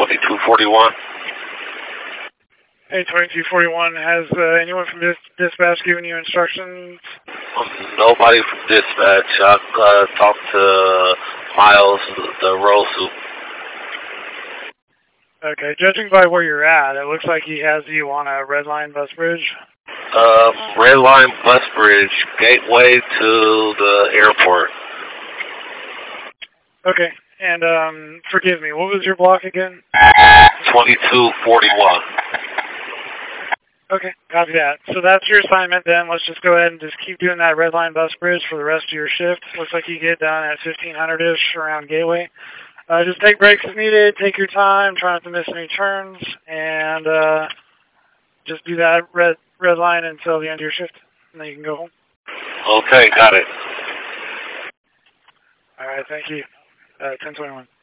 2241. Hey, 2241, has anyone from dispatch given you instructions? Nobody from dispatch. I talked to Miles, the roll suit. Okay, judging by where you're at, it looks like he has you on a red line bus bridge. Red line bus bridge, gateway to the airport. Okay, and forgive me, what was your block again? 2241. Okay, copy that. So that's your assignment then. Let's just go ahead and just keep doing that red line bus bridge for the rest of your shift. Looks like you get done at 1500-ish around Gateway. Just take breaks if needed, take your time, try not to miss any turns, and just do that red line until the end of your shift, and then you can go home. Okay, got it. All right, thank you. 1021.